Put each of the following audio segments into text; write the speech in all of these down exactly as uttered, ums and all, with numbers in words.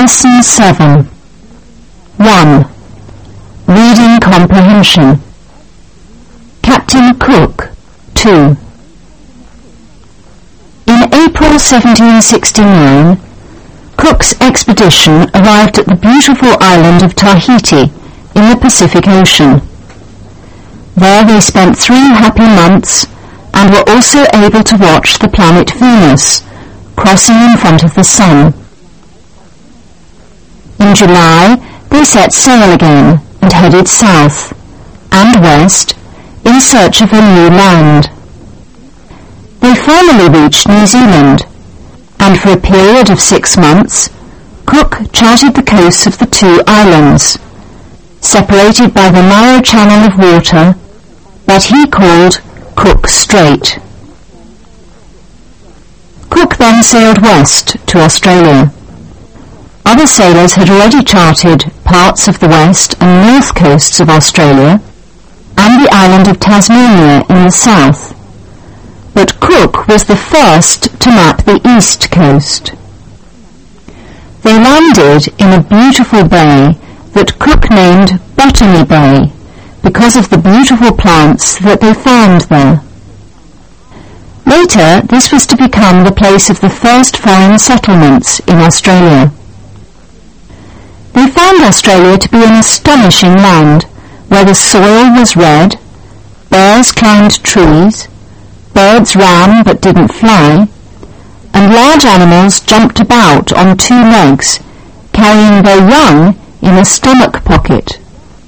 Lesson seven. one. Reading Comprehension. Captain Cook, two. In April seventeen sixty-nine, Cook's expedition arrived at the beautiful island of Tahiti in the Pacific Ocean. There they spent three happy months and were also able to watch the planet Venus crossing in front of the Sun. In July, they set sail again and headed south and west in search of a new land. They finally reached New Zealand, and for a period of six months, Cook charted the coasts of the two islands, separated by the narrow channel of water that he called Cook Strait. Cook then sailed west to Australia. Other sailors had already charted parts of the west and north coasts of Australia and the island of Tasmania in the south, but Cook was the first to map the east coast. They landed in a beautiful bay that Cook named Botany Bay because of the beautiful plants that they found there. Later, this was to become the place of the first foreign settlements in Australia. They found Australia to be an astonishing land, where the soil was red, bears climbed trees, birds ran but didn't fly, and large animals jumped about on two legs, carrying their young in a stomach pocket.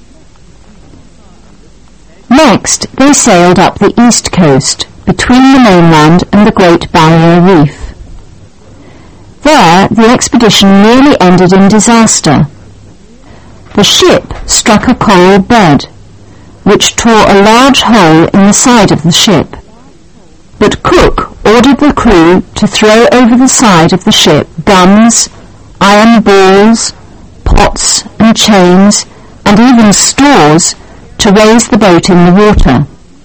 Next, they sailed up the east coast, between the mainland and the Great Barrier Reef. There, the expedition nearly ended in disaster. The ship struck a coral bed, which tore a large hole in the side of the ship. But Cook ordered the crew to throw over the side of the ship guns, iron balls, pots and chains, and even stores to raise the boat in the water.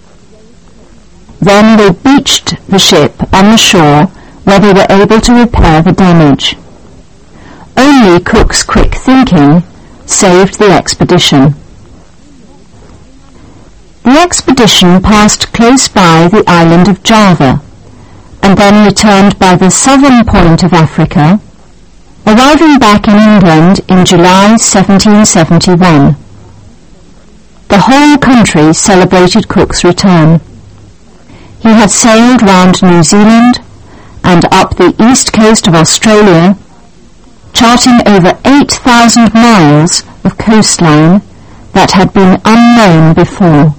Then they beached the ship on the shore, where they were able to repair the damage. Only Cook's quick thinking saved the expedition. The expedition passed close by the island of Java, and then returned by the southern point of Africa, arriving back in England in July seventeen seventy-one. The whole country celebrated Cook's return. He had sailed round New Zealand and up the east coast of Australia, charting over eight thousand miles of coastline that had been unknown before.